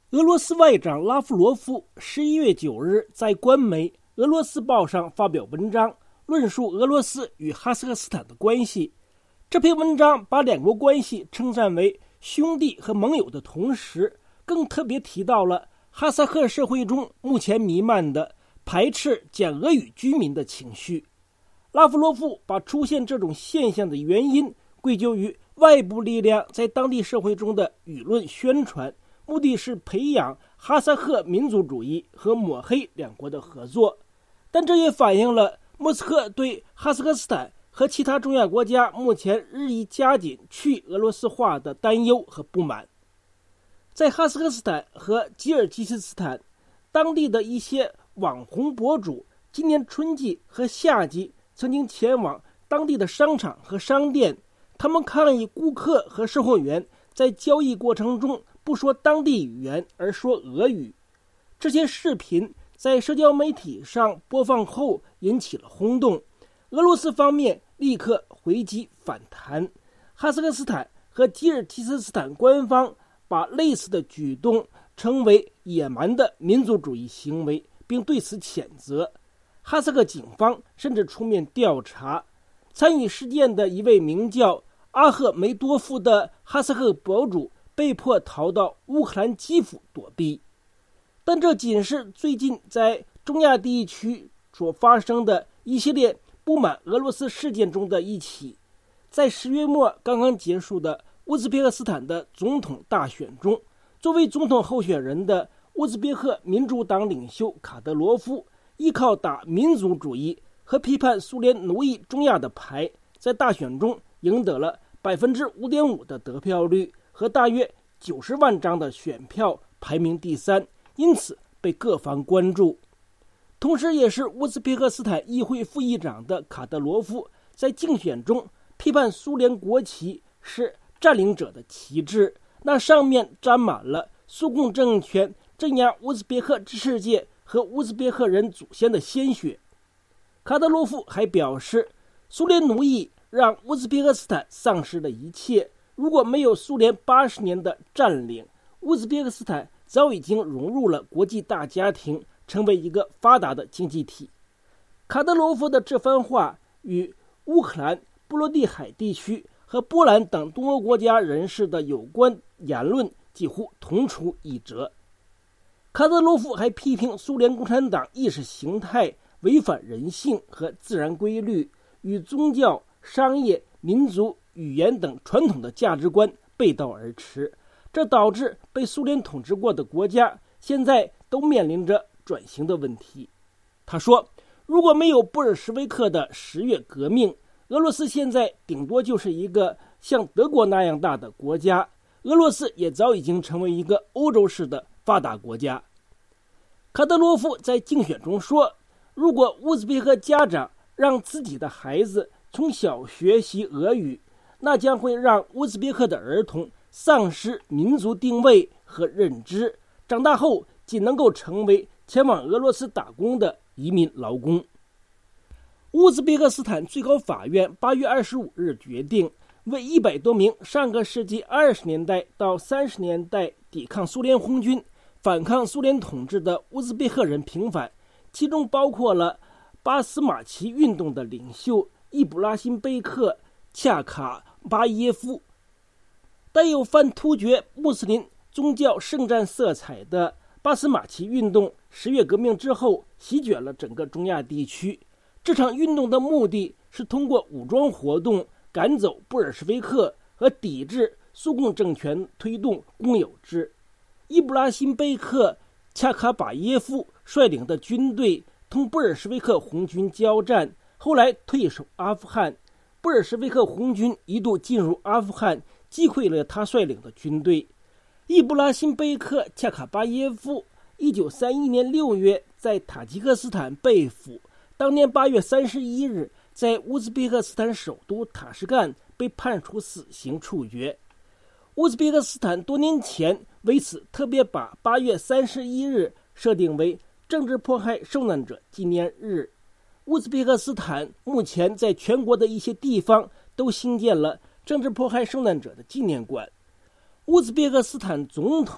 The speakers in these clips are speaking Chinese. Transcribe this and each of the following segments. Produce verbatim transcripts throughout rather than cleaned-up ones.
俄罗斯外长拉夫罗夫十一月九日在官媒俄罗斯报上发表文章，论述俄罗斯与哈萨克斯坦的关系。这篇文章把两国关系称赞为兄弟和盟友的同时，更特别提到了哈萨克社会中目前弥漫的排斥讲俄语居民的情绪。拉夫罗夫把出现这种现象的原因归咎于外部力量在当地社会中的舆论宣传，目的是培养哈萨克民族主义和抹黑两国的合作。但这也反映了莫斯科对哈萨克斯坦和其他中亚国家目前日益加紧去俄罗斯化的担忧和不满。在哈萨克斯坦和吉尔吉斯斯坦，当地的一些网红博主今年春季和夏季曾经前往当地的商场和商店，他们抗议顾客和售货员在交易过程中不说当地语言而说俄语。这些视频在社交媒体上播放后引起了轰动，俄罗斯方面立刻回击反弹。哈萨克斯坦和吉尔吉斯斯坦官方把类似的举动称为野蛮的民族主义行为，并对此谴责。哈萨克警方甚至出面调查。参与事件的一位名叫阿赫梅多夫的哈萨克博主被迫逃到乌克兰基辅躲避。但这仅是最近在中亚地区所发生的一系列不满俄罗斯事件中的一起。在十月末刚刚结束的乌兹别克斯坦的总统大选中，作为总统候选人的乌兹别克民主党领袖卡德罗夫依靠打民族主义和批判苏联奴役中亚的牌，在大选中赢得了 百分之五点五 的得票率和大约九十万张的选票，排名第三，因此被各方关注。同时也是乌兹别克斯坦议会副议长的卡德罗夫在竞选中批判苏联国旗是占领者的旗帜，那上面沾满了苏共政权镇压乌兹别克知识界和乌兹别克人祖先的鲜血。卡德罗夫还表示，苏联奴役让乌兹别克斯坦丧失了一切，如果没有苏联八十年的占领，乌兹别克斯坦早已经融入了国际大家庭，成为一个发达的经济体。卡德罗夫的这番话与乌克兰、波罗的海地区和波兰等东欧国家人士的有关言论几乎同出一辙。卡德罗夫还批评苏联共产党意识形态违反人性和自然规律，与宗教、商业、民族、语言等传统的价值观背道而驰，这导致被苏联统治过的国家现在都面临着转型的问题。他说，如果没有布尔什维克的十月革命，俄罗斯现在顶多就是一个像德国那样大的国家，俄罗斯也早已经成为一个欧洲式的发达国家。卡德罗夫在竞选中说，如果乌兹别克家长让自己的孩子从小学习俄语，那将会让乌兹别克的儿童丧失民族定位和认知，长大后仅能够成为前往俄罗斯打工的移民劳工。乌兹别克斯坦最高法院八月二十五日决定，为一百多名上个世纪二十年代到三十年代抵抗苏联红军、反抗苏联统治的乌兹别克人平反，其中包括了巴斯马奇运动的领袖伊布拉辛贝克恰卡巴耶夫。带有泛突厥穆斯林宗教圣战色彩的巴斯马奇运动十月革命之后席卷了整个中亚地区。这场运动的目的是通过武装活动赶走布尔什维克和抵制苏共政权，推动公有制。伊布拉辛贝克恰卡巴耶夫率领的军队同布尔什维克红军交战，后来退守阿富汗。布尔什维克红军一度进入阿富汗，击溃了他率领的军队。伊布拉辛贝克恰卡巴耶夫一九三一年六月在塔吉克斯坦被俘，当年八月三十一日在乌兹别克斯坦首都塔什干被判处死刑处决。乌兹别克斯坦多年前为此特别把八月三十一日设定为政治迫害受难者纪念日。乌兹别克斯坦目前在全国的一些地方都兴建了政治迫害受难者的纪念馆。乌兹别克斯坦总统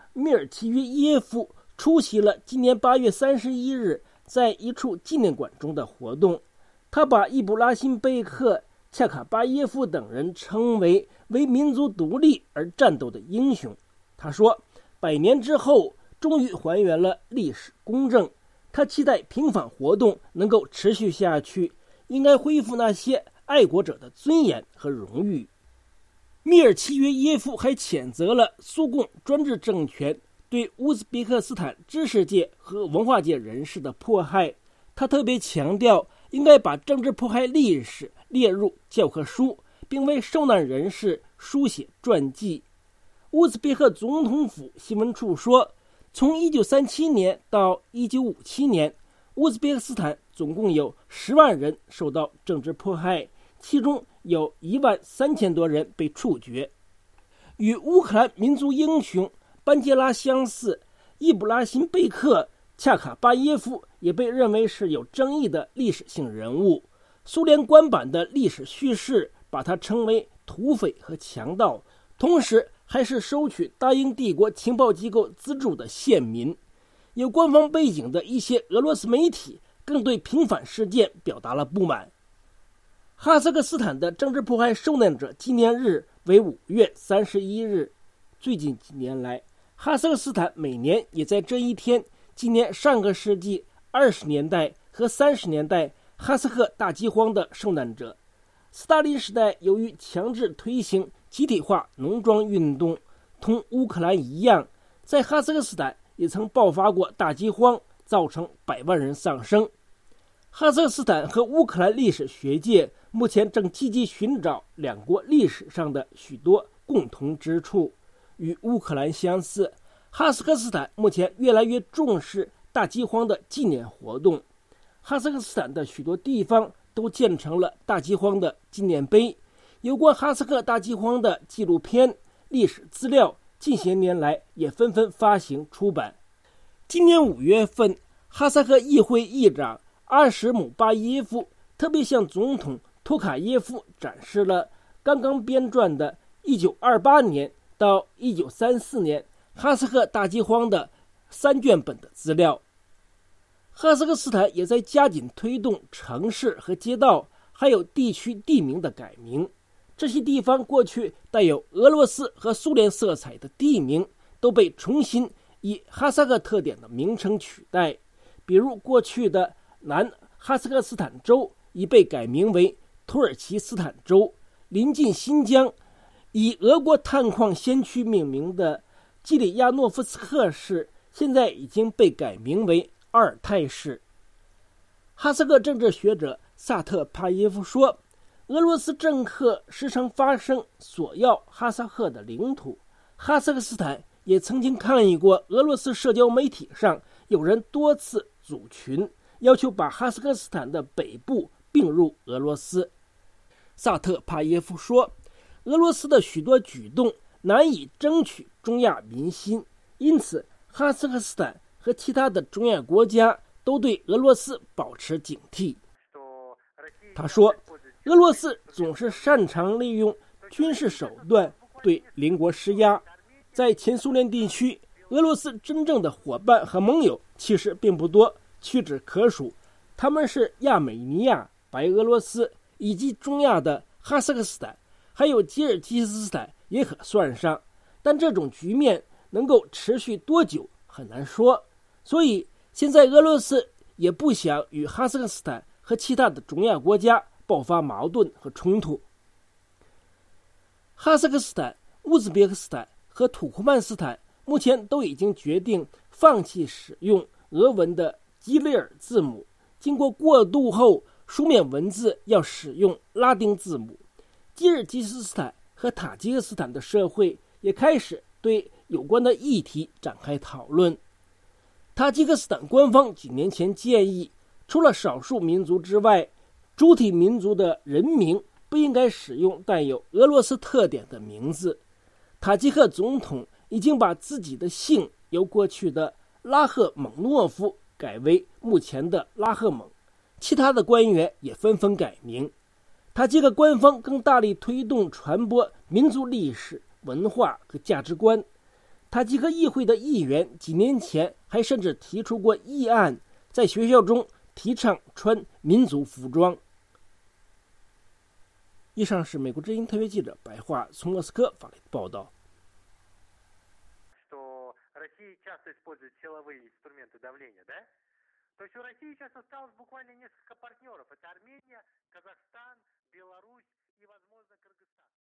米尔奇约耶夫出席了今年八月三十一日在一处纪念馆中的活动。他把伊布拉辛贝克、恰卡巴耶夫等人称为为民族独立而战斗的英雄。他说，百年之后终于还原了历史公正，他期待平反活动能够持续下去，应该恢复那些爱国者的尊严和荣誉。米尔奇约耶夫还谴责了苏共专制政权对乌兹别克斯坦知识界和文化界人士的迫害。他特别强调，应该把政治迫害历史列入教科书，并为受难人士书写传记。乌兹别克总统府新闻处说，从一九三七年到一九五七年，乌兹别克斯坦总共有十万人受到政治迫害，其中有一万三千多人被处决。与乌克兰民族英雄班杰拉相似，伊布拉辛贝克、恰卡巴耶夫也被认为是有争议的历史性人物。苏联官版的历史叙事把他称为土匪和强盗，同时还是收取大英帝国情报机构资助的县民。有官方背景的一些俄罗斯媒体更对平反事件表达了不满。哈萨克斯坦的政治迫害受难者纪念日为五月三十一日。最近几年来，哈萨克斯坦每年也在这一天纪念上个世纪二十年代和三十年代哈萨克大饥荒的受难者。斯大林时代由于强制推行集体化农庄运动，同乌克兰一样，在哈萨克斯坦也曾爆发过大饥荒，造成百万人丧生。哈萨克斯坦和乌克兰历史学界目前正积极寻找两国历史上的许多共同之处。与乌克兰相似，哈萨克斯坦目前越来越重视大饥荒的纪念活动。哈萨克斯坦的许多地方都建成了大饥荒的纪念碑，有关哈萨克大饥荒的纪录片、历史资料近些年来也纷纷发行出版。今年五月份，哈萨克议会议长阿什姆巴耶夫特别向总统托卡耶夫展示了刚刚编撰的一九二八年到一九三四年哈萨克大饥荒的三卷本的资料。哈萨克斯坦也在加紧推动城市和街道还有地区地名的改名。这些地方过去带有俄罗斯和苏联色彩的地名都被重新以哈萨克特点的名称取代，比如过去的南哈萨克斯坦州已被改名为土耳其斯坦州，临近新疆以俄国探矿先驱命名的基里亚诺夫斯克市现在已经被改名为阿尔泰市。哈萨克政治学者萨特帕耶夫说，俄罗斯政客时常发声索要哈萨克的领土。哈萨克斯坦也曾经抗议过俄罗斯社交媒体上有人多次组群要求把哈萨克斯坦的北部并入俄罗斯。萨特帕耶夫说，俄罗斯的许多举动难以争取中亚民心，因此哈萨克斯坦和其他的中亚国家都对俄罗斯保持警惕。他说，俄罗斯总是擅长利用军事手段对邻国施压。在前苏联地区，俄罗斯真正的伙伴和盟友其实并不多，屈指可数。他们是亚美尼亚、白俄罗斯以及中亚的哈萨克斯坦，还有吉尔吉斯斯坦也可算上。但这种局面能够持续多久很难说，所以现在俄罗斯也不想与哈萨克斯坦和其他的中亚国家爆发矛盾和冲突。哈萨克斯坦、乌兹别克斯坦和土库曼斯坦目前都已经决定放弃使用俄文的基里尔字母，经过过渡后，书面文字要使用拉丁字母。吉尔吉斯斯坦和塔吉克斯坦的社会也开始对有关的议题展开讨论。塔吉克斯坦官方几年前建议，除了少数民族之外，主体民族的人名不应该使用带有俄罗斯特点的名字。塔吉克总统已经把自己的姓由过去的拉赫蒙诺夫改为目前的拉赫蒙，其他的官员也纷纷改名。塔吉克官方更大力推动传播民族历史、文化和价值观。 塔吉克议会的议员几年前还甚至提出过议案，在学校中提倡穿民族服装。以上是美国之音特约记者白桦从莫斯科发来的报道。 Россия часто использует силовые инструменты давления, да? То есть у России сейчас осталось буквально несколько партнеров. Это Армения, Казахстан, Беларусь и, возможно, Кыргызстан.